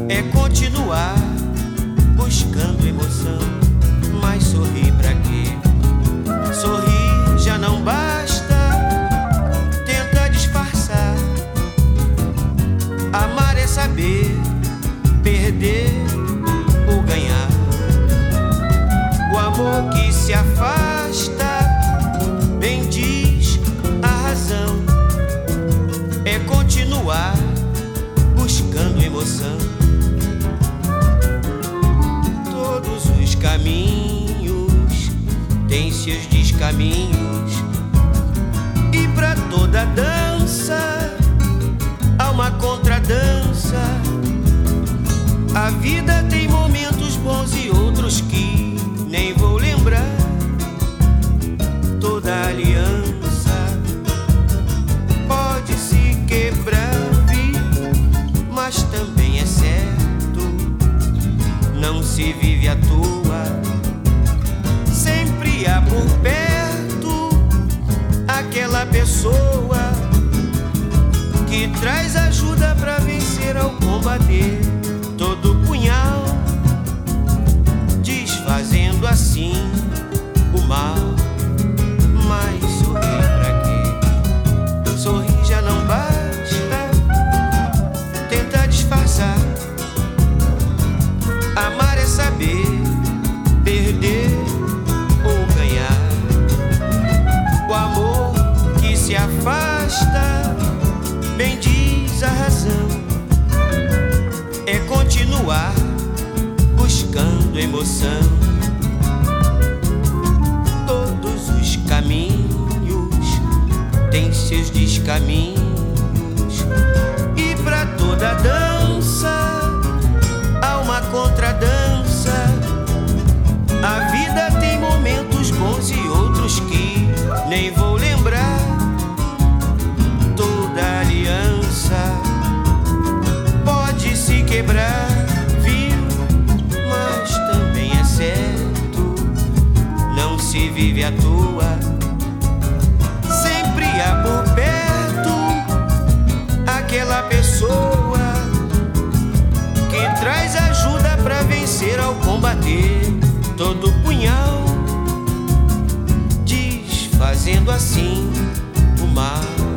é continuar buscando emoção. Mas sorrir pra quê? Sorrir já não basta, tenta disfarçar. Amar é saber perder ou ganhar. O amor que se afasta, bem diz a razão, é continuar buscando emoção. Todos os caminhos têm seus descaminhos, e pra toda dança há uma contradança. A vida tem momentos bons e outros que nem vou lembrar. Toda aliança pode se quebrar, mas também é certo, não se vive à toa. Sempre há por perto aquela pessoa que traz ajuda pra vencer ao combater todo punhal, desfazendo assim o mal. Mas sorrir pra quê? Sorrir já não basta, tenta disfarçar. Amar é saber perder ou ganhar. O amor que se afasta, bem diz a razão, é continuar buscando emoção. Todos os caminhos têm seus descaminhos, e pra toda dança há uma contradança. A vida tem momentos bons e outros que nem vou lembrar. Toda aliança pode se quebrar, viu? Mas também é certo, não se vive à toa. Sempre há por perto aquela pessoa que traz ajuda pra vencer ao combater todo punhal, desfazendo assim o mal.